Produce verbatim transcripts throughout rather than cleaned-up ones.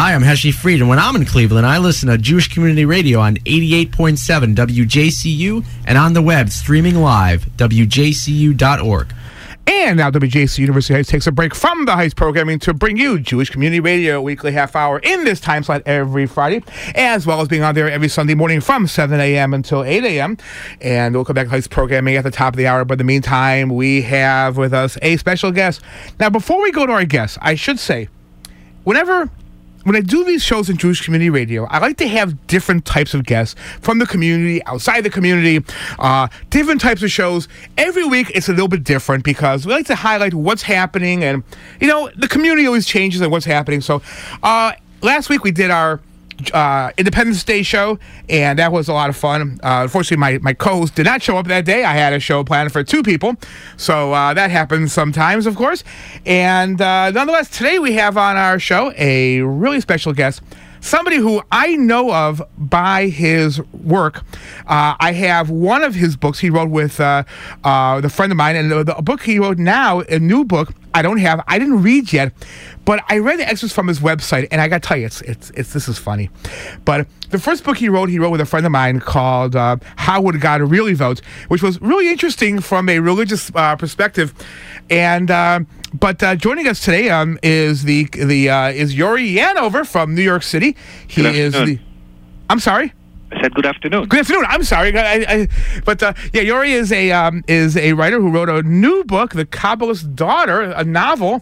Hi, I'm Heshi Fried, and when I'm in Cleveland, I listen to Jewish Community Radio on eighty-eight point seven W J C U and on the web streaming live, W J C U dot org. And now W J C University Heights takes a break from the Heights programming to bring you Jewish Community Radio, weekly half hour in this time slot every Friday, as well as being on there every Sunday morning from seven a.m. until eight a.m. And we'll come back to Heights programming at the top of the hour. But in the meantime, we have with us a special guest. Now, before we go to our guest, I should say, whenever... When I do these shows in Jewish Community Radio, I like to have different types of guests from the community, outside the community, uh, different types of shows. Every week, it's a little bit different because we like to highlight what's happening. And, you know, the community always changes and what's happening. So uh, last week, we did our uh, Independence Day show, and that was a lot of fun. Uh, unfortunately, my, my co-host did not show up that day. I had a show planned for two people. So uh, that happens sometimes, of course. And uh, nonetheless, today we have on our show a really special guest, somebody who I know of by his work. Uh, I have one of his books he wrote with uh, uh, the friend of mine, and the, the book he wrote now, a new book, I don't have, I didn't read yet, but I read the excerpts from his website, and I got to tell you, it's, it's, it's, this is funny. But the first book he wrote, he wrote with a friend of mine called uh, How Would God Really Vote, which was really interesting from a religious uh, perspective. And uh, but uh, joining us today um, is the the uh, is Yori Yanover from New York City. He Good is the. I'm sorry. I said good afternoon. Good afternoon. I'm sorry, I, I, but uh, yeah, Yori is a um, is a writer who wrote a new book, The Kabbalist's Daughter, a novel.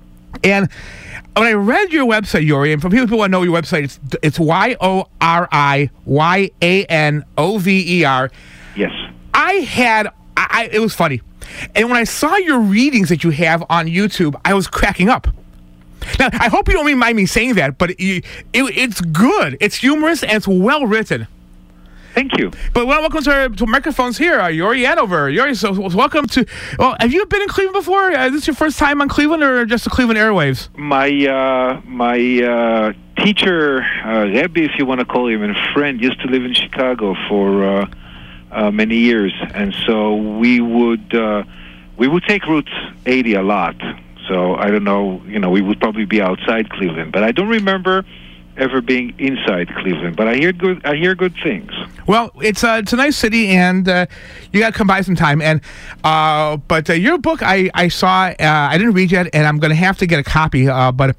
And when I read your website, Yori, and for people who want to know your website, it's it's Y O R I Y A N O V E R. Yes. I had I, I it was funny. And when I saw your readings that you have on YouTube, I was cracking up. Now, I hope you don't mind me saying that, but it, it, it's good. It's humorous, and it's well written. Thank you. But well, welcome to, our, to microphones here. Uh, Yori Yanover. Yori, so welcome to... Well, have you been in Cleveland before? Uh, is this your first time on Cleveland or just the Cleveland airwaves? My uh, my uh, teacher, uh, Rebbe, if you want to call him, and friend, used to live in Chicago for... Uh, Uh, many years, and so we would uh, we would take Route eighty a lot. So I don't know, you know, we would probably be outside Cleveland, but I don't remember ever being inside Cleveland. But I hear good I hear good things. Well, it's a it's a nice city, and uh, you got to come by sometime. And uh, but uh, your book, I I saw, uh, I didn't read yet, and I'm going to have to get a copy. Uh, but.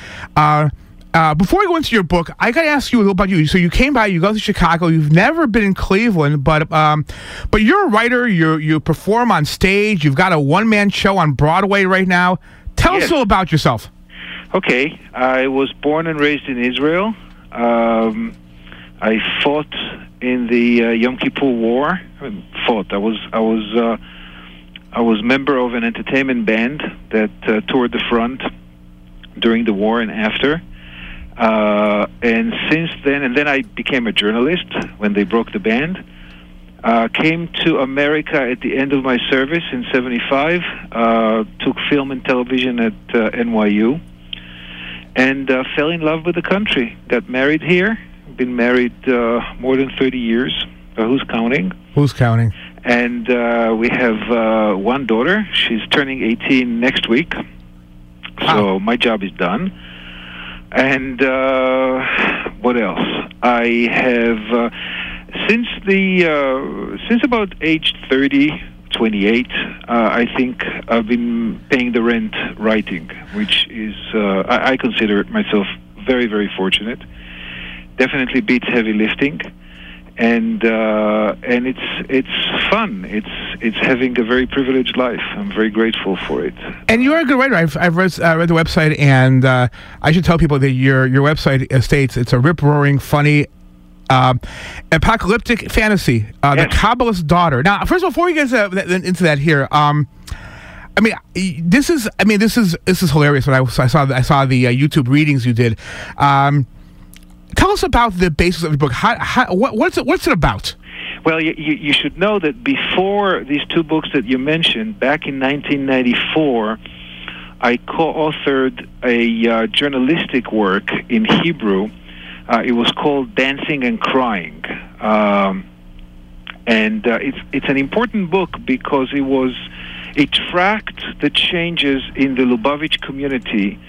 Uh, Uh, before we go into your book, I got to ask you a little about you. So you came by, you go to Chicago. You've never been in Cleveland, but um, but you're a writer. You you perform on stage. You've got a one-man show on Broadway right now. Tell Yes. us a little about yourself. Okay, I was born and raised in Israel. Um, I fought in the uh, Yom Kippur War. I mean, fought. I was I was uh, I was member of an entertainment band that uh, toured the front during the war and after. Uh, and since then, and then I became a journalist when they broke the band. Uh, came to America at the end of my service in seventy-five. Uh, took film and television at uh, N Y U. And uh, fell in love with the country. Got married here. Been married uh, more than thirty years. Uh, who's counting? Who's counting? And uh, we have uh, one daughter. She's turning eighteen next week. So Wow. my job is done. And uh, what else? I have uh, since the uh, since about age thirty, twenty-eight. Uh, I think I've been paying the rent writing, which is uh, I, I consider myself very very fortunate. Definitely beats heavy lifting, and uh, and it's it's fun. It's it's having a very privileged life. I'm very grateful for it. And you're a good writer. I've, I've read, uh, read the website, and uh, I should tell people that your your website states it's a rip-roaring, funny, uh, apocalyptic fantasy, uh, Yes. The Kabbalist's Daughter. Now, first of all, before we get into that, into that here, um, I mean, this is I mean this is this is hilarious. When I, I saw I saw the uh, YouTube readings you did. Um, tell us about the basis of your book. How, how, what, what's it what's it about? Well, you, you, you should know that before these two books that you mentioned, back in nineteen ninety-four, I co-authored a uh, journalistic work in Hebrew. Uh, it was called Dancing and Crying. Um, and uh, it's, it's an important book because it was it tracked the changes in the Lubavitch community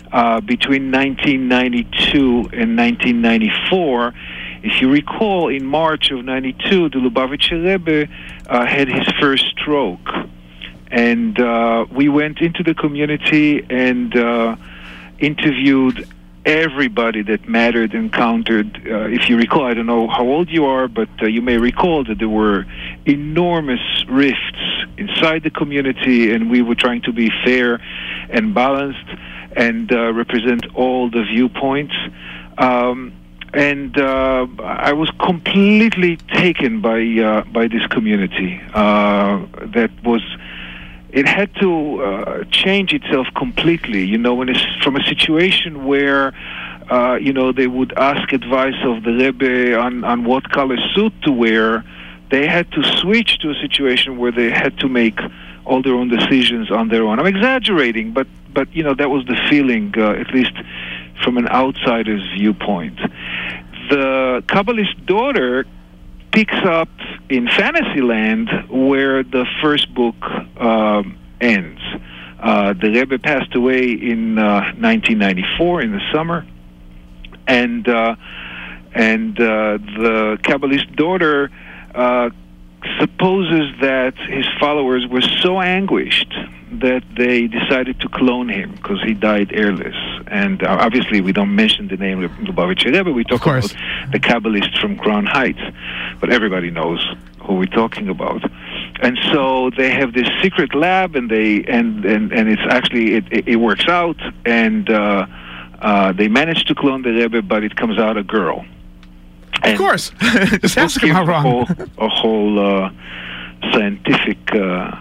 uh, between nineteen ninety-two and nineteen ninety-four. If you recall, in March of ninety-two, the Lubavitcher Rebbe uh, had his first stroke. And uh, we went into the community and uh, interviewed everybody that mattered and counted. Uh, if you recall, I don't know how old you are, but uh, you may recall that there were enormous rifts inside the community, and we were trying to be fair and balanced and uh, represent all the viewpoints. Um, And uh, I was completely taken by uh, by this community. Uh, that was, it had to uh, change itself completely. You know, when it's from a situation where, uh, you know, they would ask advice of the Rebbe on, on what color suit to wear, they had to switch to a situation where they had to make all their own decisions on their own. I'm exaggerating, but, but you know, that was the feeling, uh, at least from an outsider's viewpoint. The Kabbalist daughter picks up in Fantasyland where the first book uh, ends. Uh, the Rebbe passed away in uh, nineteen ninety-four in the summer, and uh, and uh, the Kabbalist daughter uh, supposes that his followers were so anguished that they decided to clone him because he died airless. And uh, obviously we don't mention the name of Lubavitcher Rebbe, we talk about the Kabbalist from Crown Heights, but everybody knows who we're talking about. And so they have this secret lab, and they and, and, and it's actually, it, it, it works out, and uh, uh, they manage to clone the Rebbe, but it comes out a girl. And of course. Just ask him how wrong. A whole, a whole uh, scientific uh,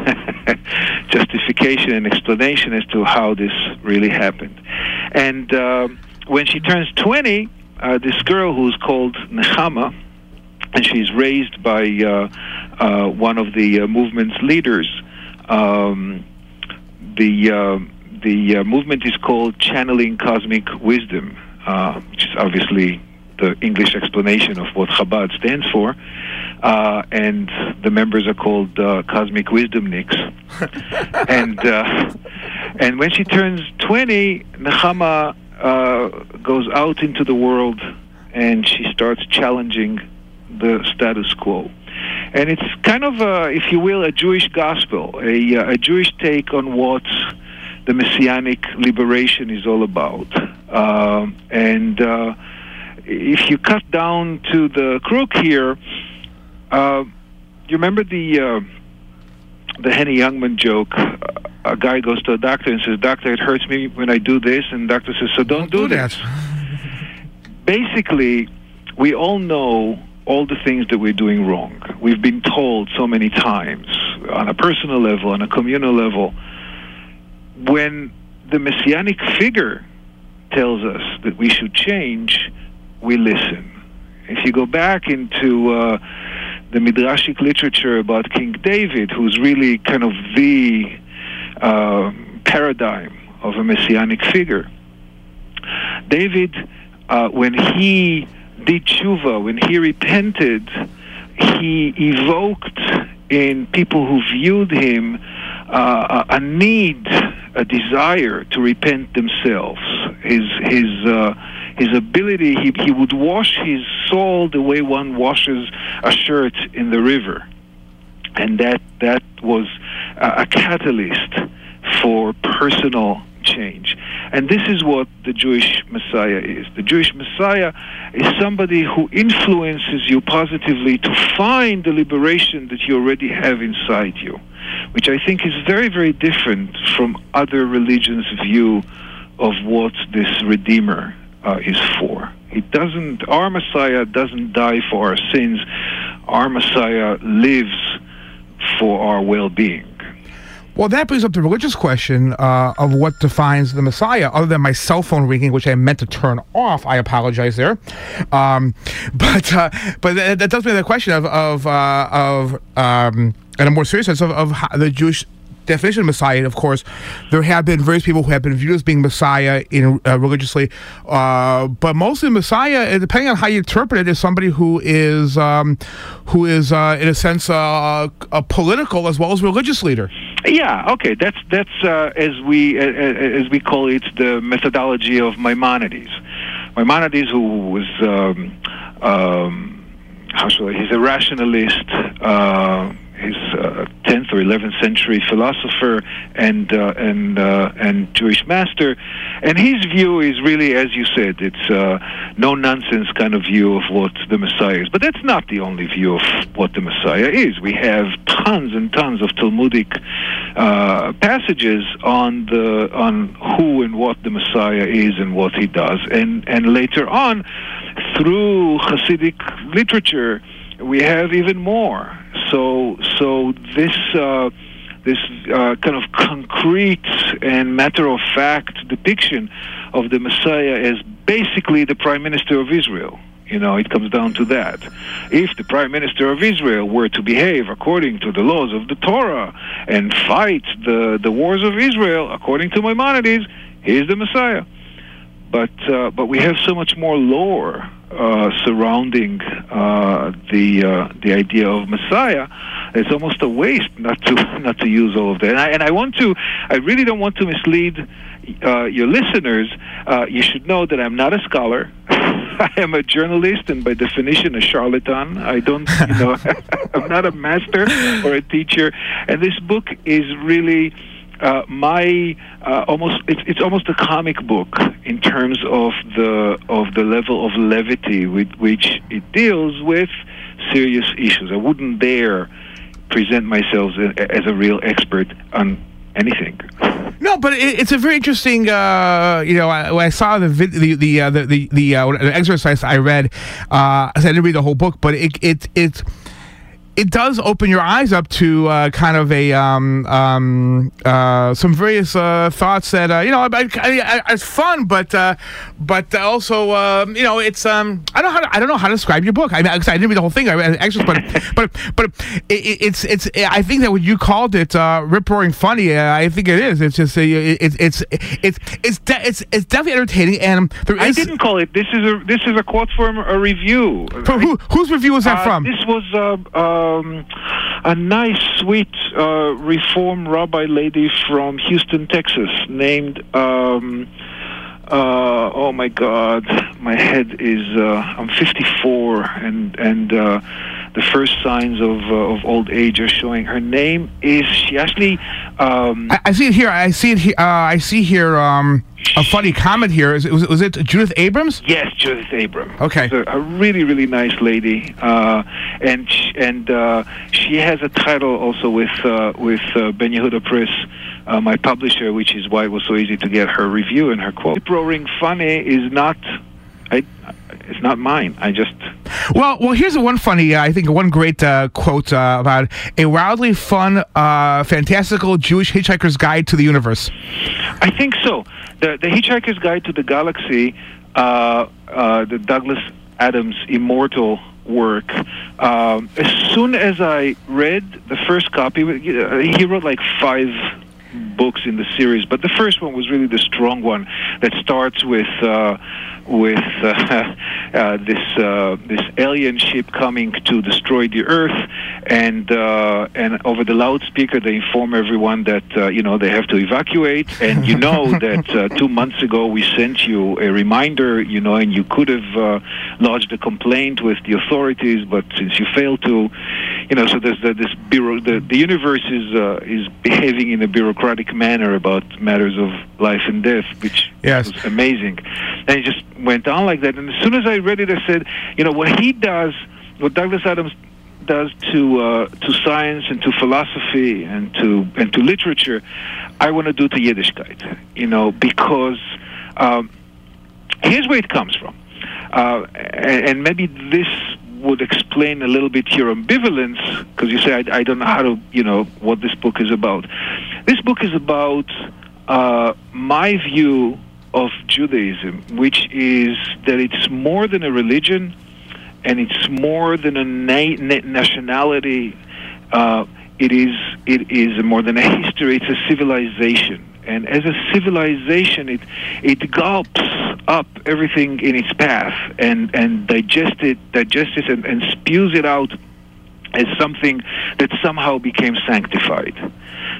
justification and explanation as to how this really happened. And uh, when she turns twenty, uh, this girl who's called Nechama, and she's raised by uh, uh, one of the uh, movement's leaders. Um, the uh, the uh, movement is called Channeling Cosmic Wisdom, uh, which is obviously the English explanation of what Chabad stands for, uh, and the members are called uh, Cosmic Wisdomniks. and uh, and when she turns twenty, Nechama uh, goes out into the world, and she starts challenging the status quo. And it's kind of, a, if you will, a Jewish gospel, a, a Jewish take on what the Messianic liberation is all about. Uh, and uh, if you cut down to the crook here, uh, you remember the uh, the Henny Youngman joke? A guy goes to a doctor and says, "Doctor, it hurts me when I do this," and the doctor says, "So don't, don't do, do this." Basically, we all know all the things that we're doing wrong. We've been told so many times, on a personal level, on a communal level. When the Messianic figure tells us that we should change, we listen. If you go back into uh, the Midrashic literature about King David, who's really kind of the uh, paradigm of a Messianic figure, David, uh, when he did tshuva, when he repented, he evoked in people who viewed him uh, a need, a desire to repent themselves. His his uh, his ability, he he would wash his soul the way one washes a shirt in the river, and that that was a, a catalyst for personal change. And this is what the Jewish Messiah is. The Jewish Messiah is somebody who influences you positively to find the liberation that you already have inside you, which I think is very, very different from other religions' view of what this Redeemer uh, is for. It doesn't, our Messiah doesn't die for our sins. Our Messiah lives for our well-being. Well, that brings up the religious question uh, of what defines the Messiah, other than my cell phone ringing, which I meant to turn off. I apologize there. Um, but uh, but that, that does bring the question of, of, uh, of um, in a more serious sense, of, of how the Jewish definition of Messiah. Of course, there have been various people who have been viewed as being Messiah in uh, religiously, uh, but mostly Messiah, depending on how you interpret it, is somebody who is um, who is uh, in a sense uh, a political as well as religious leader. Yeah, okay. That's that's uh, as we uh, as we call it, the methodology of Maimonides. Maimonides, who was um, um, how shall I? He's a rationalist. Uh, he's a tenth or eleventh century philosopher and uh, and uh, and Jewish master, and his view is really, as you said, it's uh, no nonsense kind of view of what the Messiah is. But that's not the only view of what the Messiah is. We have tons and tons of Talmudic uh, passages on the on who and what the Messiah is and what he does, and and later on through Hasidic literature we have even more. So, so this uh, this uh, kind of concrete and matter-of-fact depiction of the Messiah as basically the Prime Minister of Israel. You know, it comes down to that. If the Prime Minister of Israel were to behave according to the laws of the Torah and fight the, the wars of Israel according to Maimonides, he is the Messiah. But uh, but we have so much more lore uh, surrounding uh, the uh, the idea of Messiah. It's almost a waste not to not to use all of that. And I, and I want to, I really don't want to mislead uh, your listeners. Uh, you should know that I'm not a scholar. I am a journalist, and by definition, a charlatan. I don't, you know, I'm not a master or a teacher. And this book is really. Uh, my uh, almost it's, it's almost a comic book in terms of the of the level of levity with which it deals with serious issues. I wouldn't dare present myself as a real expert on anything. No, but it, it's a very interesting. Uh, you know, I, when I saw the vid, the the uh, the the, the, uh, the exercise I read, uh, I didn't read the whole book, but it it it. It does open your eyes up to uh, kind of a um, um, uh, some various uh, thoughts that uh, you know I, I, I, it's fun, but uh, but also um, you know it's um, I don't know how to, I don't know how to describe your book. I, mean, I didn't read the whole thing. I read extras, but but but it, it's it's I think that when you called it uh, rip roaring funny, uh, I think it is. It's just uh, it, it's it's it's it's de- it's it's definitely entertaining. And there is, I didn't call it. This is a this is a quote from a review. For who, whose review was that uh, from? This was. Uh, uh, Um, a nice, sweet uh, Reform rabbi lady from Houston, Texas, named. Um, uh, oh my God, my head is. Uh, I'm fifty-four, and and uh, the first signs of uh, of old age are showing. Her name is. She actually. Um, I, I see it here. I see it here. Uh, I see here. Um, A funny comment here. Is it, was, was it Judith Abrams? Yes, Judith Abrams. Okay. She's a, a really, really nice lady, uh, and sh- and uh, she has a title also with uh, with uh, Ben Yehuda Press, uh, my publisher, which is why it was so easy to get her review and her quote. Rip roaring funny is not. I, it's not mine. I just. Well, well. Here's a one funny. Uh, I think one great uh, quote uh, about a wildly fun, uh, fantastical Jewish hitchhiker's guide to the universe. I think so. The, the Hitchhiker's Guide to the Galaxy, uh, uh, the Douglas Adams immortal work. Um, as soon as I read the first copy, he wrote like five books in the series, but the first one was really the strong one that starts with uh, with uh, uh, this uh, this alien ship coming to destroy the Earth, and uh, and over the loudspeaker they inform everyone that uh, you know they have to evacuate, and you know that uh, two months ago we sent you a reminder, you know, and you could have uh, lodged a complaint with the authorities, but since you failed to, you know, so there's the, this bureau, the, the universe is uh, is behaving in a bureaucratic manner about matters of life and death, which yes. was amazing, and it just went on like that. And as soon as I read it, I said, you know, what he does, what Douglas Adams does to uh, to science and to philosophy and to and to literature, I want to do to Yiddishkeit, you know, because um, here's where it comes from, uh, and, and maybe this would explain a little bit your ambivalence, because you say I, I don't know how to, you know, what this book is about. This book is about uh, my view of Judaism, which is that it's more than a religion, and it's more than a na- na- nationality. Uh, it is it is more than a history. It's a civilization, and as a civilization, it it gulps up everything in its path and and digests it, digests it, and, and spews it out as something that somehow became sanctified.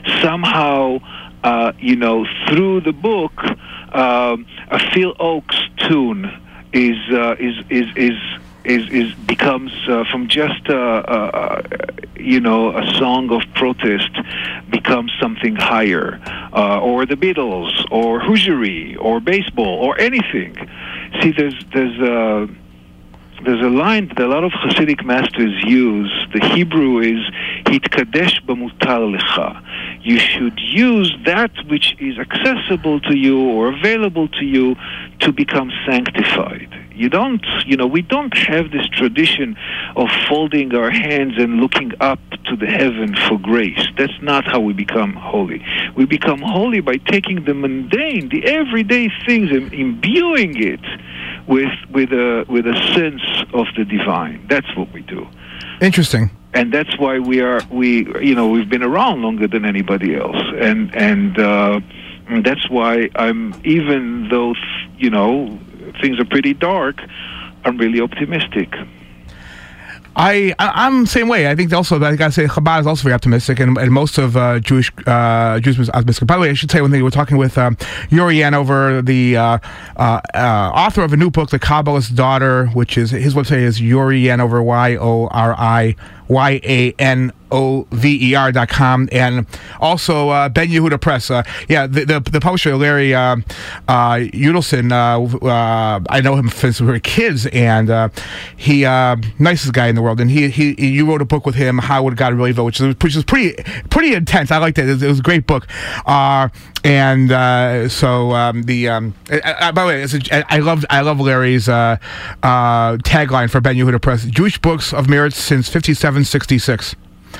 somehow, uh, you know, through the book, um, a Phil Oakes tune is uh, is is is. Is, is becomes uh, from just uh, uh, you know a song of protest becomes something higher, uh, or the Beatles, or Hoosier, or baseball, or anything. See, there's there's a there's a line that a lot of Hasidic masters use. The Hebrew is "Hitkadesh b'mutar lecha." You should use that which is accessible to you or available to you to become sanctified. You don't, you know, we don't have this tradition of folding our hands and looking up to the heaven for grace. That's not how we become holy. We become holy by taking the mundane, the everyday things, and imbuing it with with a with a sense of the divine. That's what we do. Interesting. And that's why we are we you know we've been around longer than anybody else, and and, uh, and that's why I'm even though you know. things are pretty dark, I'm really optimistic. I, I I'm the same way. I think also, I gotta say, Chabad is also very optimistic, and, and most of uh, Jewish uh, Jews are optimistic. By the way, I should say one thing. We're talking with um, Yuri Yanover, the uh, uh, uh, author of a new book, The Kabbalist's Daughter, which is his website is Yuri Yanover, Y O R I Y A N O V E R dot com, and also uh, Ben Yehuda Press. Uh, yeah, the, the the publisher Larry uh, uh, Udelson. Uh, uh, I know him since we were kids, and uh, he uh, nicest guy in the world. And he, he you wrote a book with him, How Would God Really Vote, which is which is pretty pretty intense. I liked it. It was, it was a great book. Uh, and uh, so um, the um, I, I, by the way, it's a, I love I love Larry's uh, uh, tagline for Ben Yehuda Press: Jewish books of merit since fifty-seven sixty-six.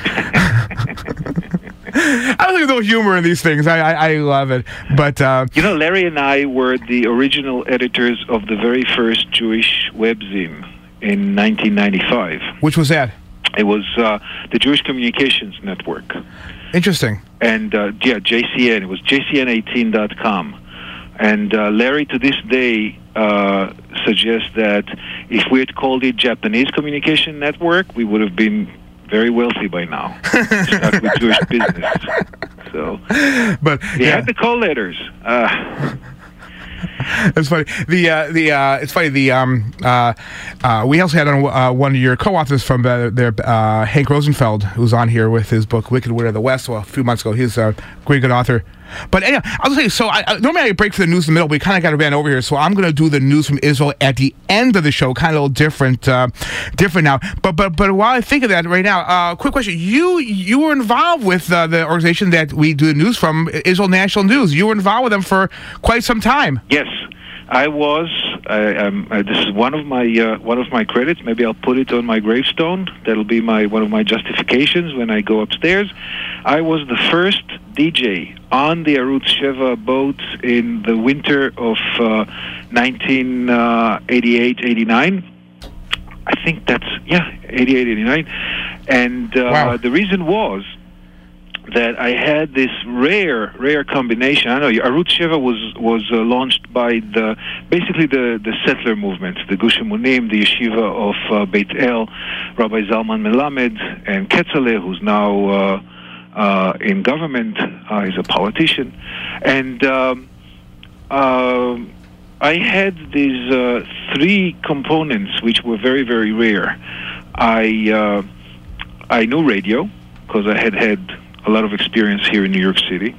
I don't think there's no humor in these things. I I, I love it. But uh, you know, Larry and I were the original editors of the very first Jewish webzine in nineteen ninety-five. Which was that? It was uh, the Jewish Communications Network. Interesting. And uh, yeah, J C N. It was J C N eighteen dot com. And uh, Larry, to this day, uh, suggests that if we had called it Japanese Communication Network, we would have been very wealthy by now. Stuck with Jewish business. So, but we yeah. had the call letters. Uh, It's funny. The uh, the uh, it's funny. The um uh, uh we also had on uh, one of your co-authors from uh, there, uh, Hank Rosenfeld, who's on here with his book Wicked Wit of the West. Well, a few months ago, he's a great good author. But anyway, I'll just say, so I, I, normally I break for the news in the middle, but we kind of got to ran over here, so I'm going to do the news from Israel at the end of the show, kind of a little different, uh, different now. But but but while I think of that right now, uh, quick question: you you were involved with uh, the organization that we do the news from, Israel National News. You were involved with them for quite some time. Yes, I was. I, um, uh, this is one of my uh, one of my credits. Maybe I'll put it on my gravestone. That'll be my one of my justifications when I go upstairs. I was the first D J on the Arutz Sheva boat in the winter of uh, nineteen eighty-eight eighty-nine. I think that's, yeah, eighty-eight eighty-nine. And uh, wow. The reason was that I had this rare, rare combination. I know Arutz Sheva was was uh, launched by the basically the, the settler movement, the Gush Emunim, the yeshiva of uh, Beit El, Rabbi Zalman Melamed, and Ketzaleh, who's now uh, uh, in government. Uh, he's a politician, and um, uh, I had these uh, three components which were very, very rare. I uh, I knew radio because I had had a lot of experience here in New York City.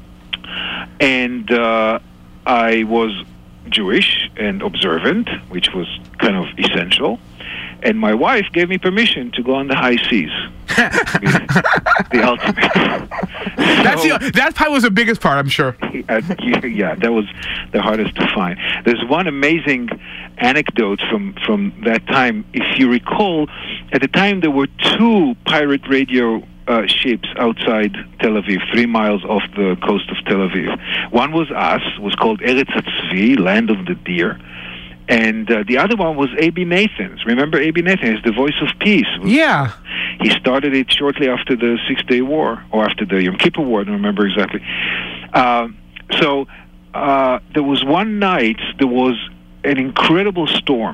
And uh, I was Jewish and observant, which was kind of essential. And my wife gave me permission to go on the high seas. The ultimate. That's So, the, that part was the biggest part, I'm sure. uh, yeah, that was the hardest to find. There's one amazing anecdote from, from that time. If you recall, at the time there were two pirate radio Uh, ships outside Tel Aviv, three miles off the coast of Tel Aviv. One was us, was called Eretz HaTzvi, Land of the Deer, and uh, the other one was A B Nathan's. Remember A B Nathan? He's the voice of peace. Yeah. He started it shortly after the Six-Day War, or after the Yom Kippur War, I don't remember exactly. Uh, so uh, there was one night, there was an incredible storm,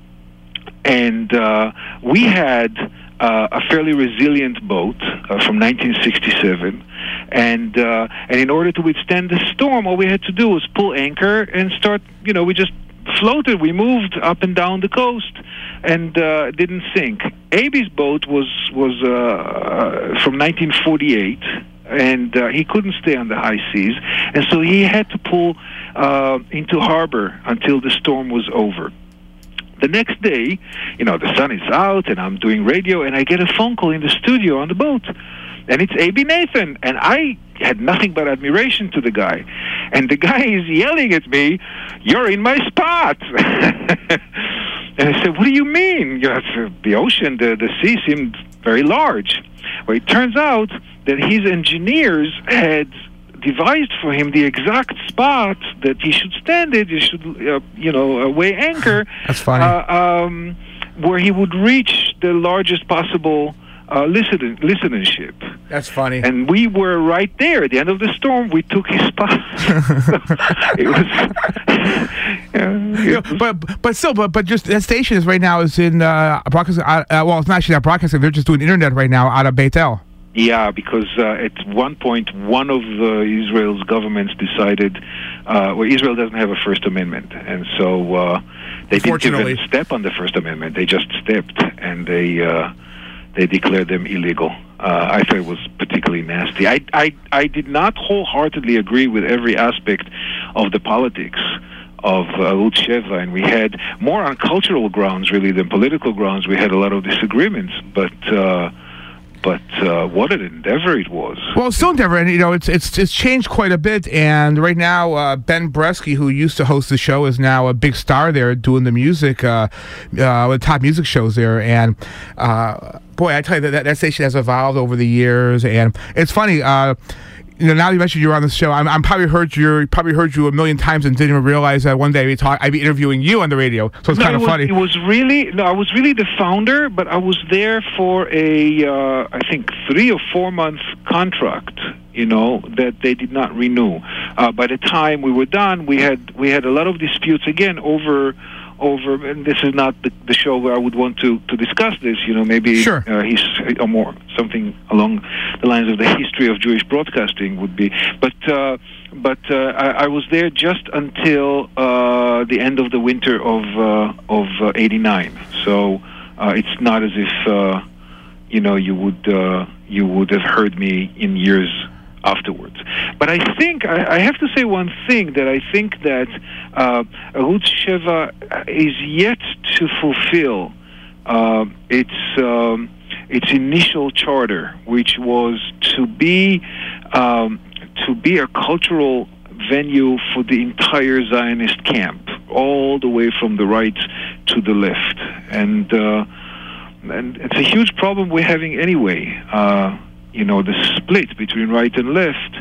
and uh, we had Uh, a fairly resilient boat uh, from nineteen sixty-seven, And uh, and in order to withstand the storm, all we had to do was pull anchor and start, you know, we just floated. We moved up and down the coast and uh, didn't sink. Abe's boat was, was uh, from nineteen forty-eight, and uh, he couldn't stay on the high seas, and so he had to pull uh, into harbor until the storm was over. The next day, you know, the sun is out, and I'm doing radio, and I get a phone call in the studio on the boat, and it's A B Nathan, and I had nothing but admiration to the guy. And the guy is yelling at me, "You're in my spot!" And I said, "What do you mean?" You know, the ocean, the, the sea seemed very large. Well, it turns out that his engineers had devised for him the exact spot that he should stand it, he should, uh, you know, uh, weigh anchor. That's funny. Uh, um, where he would reach the largest possible uh, listen listenership. That's funny. And we were right there at the end of the storm. We took his spot. It was, yeah, You know, but but still, but but just that station is right now is in uh, broadcasting. Uh, uh, well, it's not actually not broadcasting. They're just doing internet right now out of Beit El. Yeah, because uh, at one point, one of uh, Israel's governments decided, uh, well, Israel doesn't have a First Amendment, and so uh, they didn't even step on the First Amendment. They just stepped, and they uh, they declared them illegal. Uh, I thought it was particularly nasty. I, I, I did not wholeheartedly agree with every aspect of the politics of uh, Arutz Sheva, and we had more on cultural grounds, really, than political grounds. We had a lot of disagreements, but... Uh, But uh, what an endeavor it was! Well, it's still endeavor, and you know, it's it's it's changed quite a bit. And right now, uh, Ben Bresky, who used to host the show, is now a big star there, doing the music, uh, uh, the top music shows there. And uh, boy, I tell you that, that that station has evolved over the years, and it's funny. Uh, You know, now you mentioned you're on the show, I'm, I'm probably heard you probably heard you a million times and didn't even realize that one day we talk, I'd be interviewing you on the radio. So it's no, kind of it was, funny. It was really no, I was really the founder, but I was there for a uh, I think three or four month contract. You know, that they did not renew. Uh, by the time we were done, we had we had a lot of disputes again over. Over, and this is not the, the show where I would want to, to discuss this. You know, maybe sure. uh, he's or more something along the lines of the history of Jewish broadcasting would be. But uh, but uh, I, I was there just until uh, the end of the winter of uh, of uh, eighty-nine. So uh, it's not as if uh, you know you would uh, you would have heard me in years afterwards. But I think I, I have to say one thing, that I think that uh, Arutz Sheva is yet to fulfill uh, its um, its initial charter, which was to be um, to be a cultural venue for the entire Zionist camp, all the way from the right to the left, and uh, and it's a huge problem we're having anyway. Uh, You know, the split between right and left.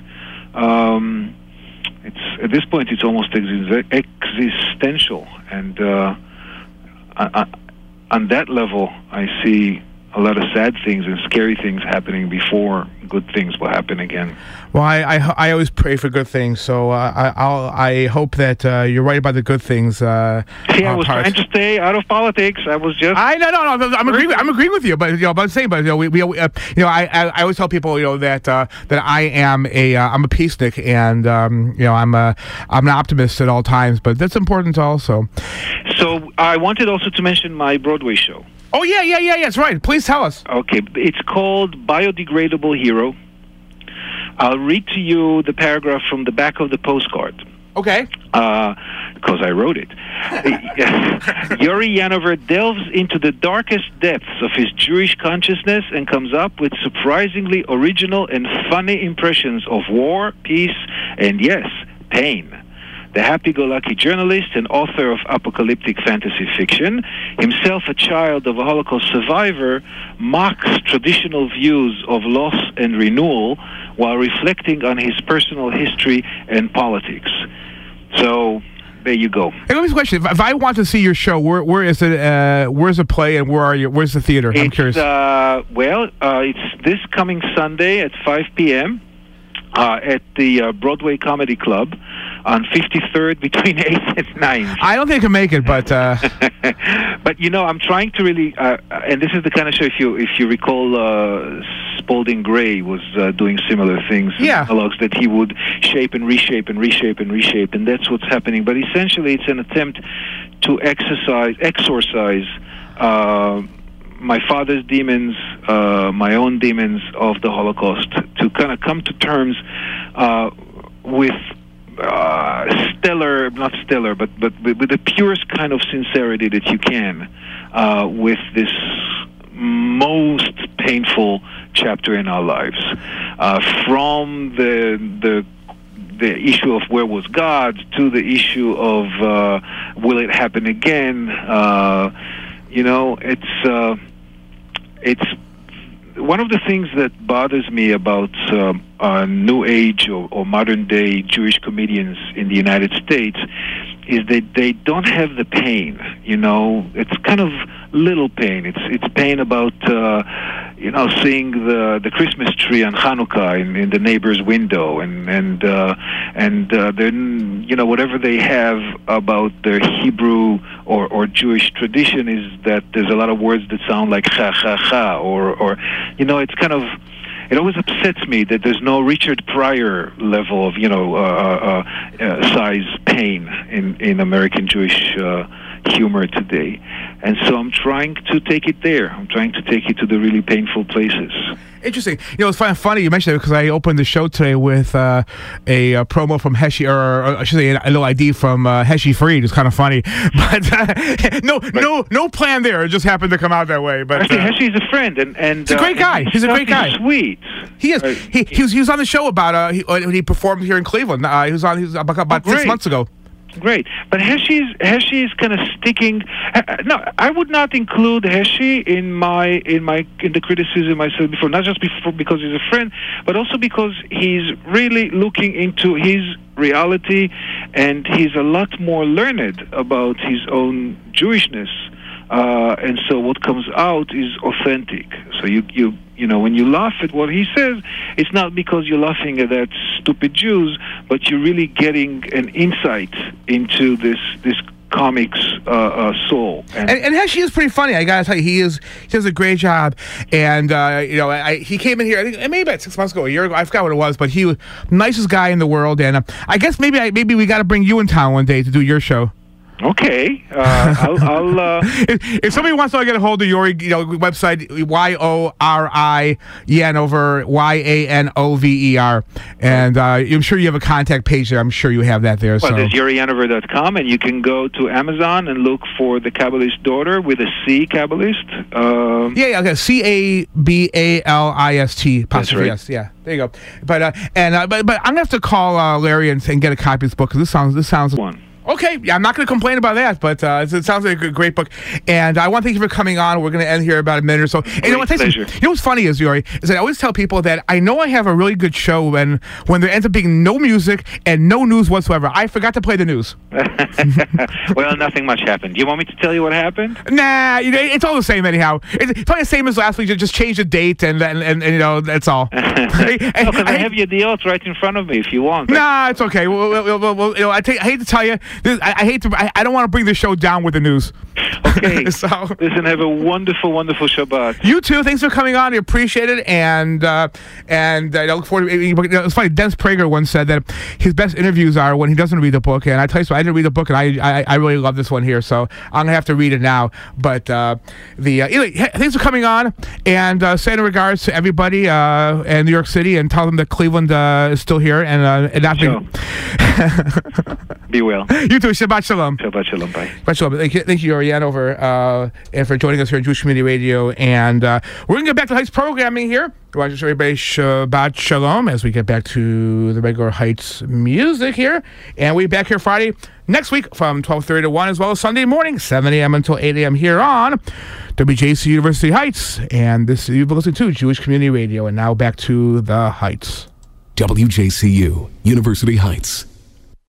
Um, it's at this point, it's almost exis- existential, and uh, I, I, on that level, I see a lot of sad things and scary things happening before good things will happen again. Well, I I, I always pray for good things, so uh, I I'll, I hope that uh, you're right about the good things. Uh, See, I was parts. trying to stay out of politics. I was just. I no no no. I'm agreeing. I'm agreeing with you, but you know, but I'm saying, but you know, we, we uh, you know, I, I I always tell people, you know, that uh, that I am a uh, I'm a peacenik, and um, you know, I'm a I'm an optimist at all times, but that's important also. So I wanted also to mention my Broadway show. Oh yeah yeah yeah yes right. Please tell us. Okay, it's called Biodegradable Hero. I'll read to you the paragraph from the back of the postcard. Okay. Uh, because I wrote it. Yuri Yanover delves into the darkest depths of his Jewish consciousness and comes up with surprisingly original and funny impressions of war, peace, and yes, pain. The happy-go-lucky journalist and author of apocalyptic fantasy fiction, himself a child of a Holocaust survivor, mocks traditional views of loss and renewal while reflecting on his personal history and politics. So, there you go. Hey, let me ask you a question. If, if I want to see your show, where where is it? Uh, where's the play, and where are you? Where's the theater? It's, I'm curious. Uh, well, uh, it's this coming Sunday at five p.m. Uh, at the uh, Broadway Comedy Club on fifty-third between eight and nine. I don't think I can make it, but... Uh... but, you know, I'm trying to really... Uh, and this is the kind of show, if you if you recall uh, Spalding Gray was uh, doing similar things. Yeah. Analogs that he would shape and reshape and reshape and reshape, and that's what's happening. But essentially, it's an attempt to exercise, exorcise uh, my father's demons, uh, my own demons of the Holocaust, to kind of come to terms uh, with uh, stellar, not stellar, but, but with the purest kind of sincerity that you can uh, with this most painful chapter in our lives. Uh, from the the the issue of where was God to the issue of uh, will it happen again? Uh, you know, it's uh, it's one of the things that bothers me about uh, uh, New Age or, or modern day Jewish comedians in the United States is that they don't have the pain. You know, it's kind of little pain. It's it's pain about uh, you know, seeing the the Christmas tree on Hanukkah in, in the neighbor's window, and and uh, and uh, then you know whatever they have about their Hebrew or, or Jewish tradition is that there's a lot of words that sound like ha ha ha, or or you know, it's kind of. It always upsets me that there's no Richard Pryor level of, you know, uh, uh, uh, size pain in, in American Jewish uh, humor today. And so I'm trying to take it there. I'm trying to take it to the really painful places. Interesting. You know, it's kind of funny you mentioned it because I opened the show today with uh, a, a promo from Heshi, or, or I should say a little I D from uh, Heshi Fried. It's kind of funny, but uh, no, but, no, no plan there. It just happened to come out that way. But actually, uh, Heshi's a friend, and and he's a great guy. Uh, he's a great guy. Sweet. He is. Uh, he, he was. He was on the show about uh, he, when he performed here in Cleveland. Uh, he was on. He was about, about oh, six months ago. Great, but Heshi's Heshi's kind of sticking. Uh, no, I would not include Heshi in my in my in the criticism I said before. Not just before because he's a friend, but also because he's really looking into his reality, and he's a lot more learned about his own Jewishness. Uh, and so what comes out is authentic. So you you you know, when you laugh at what he says, it's not because you're laughing at that stupid Jews, but you're really getting an insight into this this comics uh, uh, soul. And, and, and Heshi is pretty funny. I gotta tell you, he is he does a great job. And uh, you know, I, he came in here. I think maybe about six months ago, a year ago. I forgot what it was, but he was nicest guy in the world. And uh, I guess maybe I, maybe we got to bring you in town one day to do your show. Okay, uh, I'll. I'll uh... if, if somebody wants to get a hold of your, you know, website, Y O R I Yanover, Y A N O V E R, and uh, I'm sure you have a contact page there. I'm sure you have that there. Well, so. there's Yuri Yanover dot com, and you can go to Amazon and look for the Kabbalist Daughter with a C, Kabbalist. Um, yeah, yeah, okay, C A B A L I S T. That's right. Yes, yeah. There you go. But uh, and uh, but but I'm gonna have to call uh, Larry and, and get a copy of this book because this sounds this sounds one. Okay, yeah, I'm not going to complain about that, but uh, it sounds like a great book. And I want to thank you for coming on. We're going to end here about a minute or so. And you know, what, pleasure. you know what's funny is, Yuri, is that I always tell people that I know I have a really good show when, when there ends up being no music and no news whatsoever. I forgot to play the news. Well, nothing much happened. Do you want me to tell you what happened? Nah, you know, it's all the same anyhow. It's, it's probably the same as last week. You just change the date and, and, and, and you know, that's all. No, because I, I have your deals right in front of me if you want. Nah, it's okay. Well, well, well, well, you know, I, take, I hate to tell you, this, I, I hate to. I, I don't want to bring the show down with the news. Okay. so, listen, have a wonderful, wonderful Shabbat. You too. Thanks for coming on. I appreciate it. And uh, and uh, I look forward to it. It's funny, Dennis Prager once said that his best interviews are when he doesn't read a book. And I tell you so, I didn't read a book, and I I, I really love this one here. So I'm going to have to read it now. But uh, the uh, anyway, thanks for coming on. And uh, saying regards to everybody uh, in New York City, and tell them that Cleveland uh, is still here. And, uh, and not sure. Be well. You too. Shabbat shalom. Shabbat shalom. Bye. Shabbat shalom. Thank you, thank you, Yuri Yanover, uh, and for joining us here on Jewish Community Radio. And uh, we're going to get back to Heights programming here. I want to wish everybody Shabbat shalom as we get back to the regular Heights music here. And we'll be back here Friday next week from twelve thirty to one, as well as Sunday morning, seven a.m. until eight a.m. here on W J C University Heights. And this you've been listening to Jewish Community Radio. And now back to the Heights. W J C U, University Heights.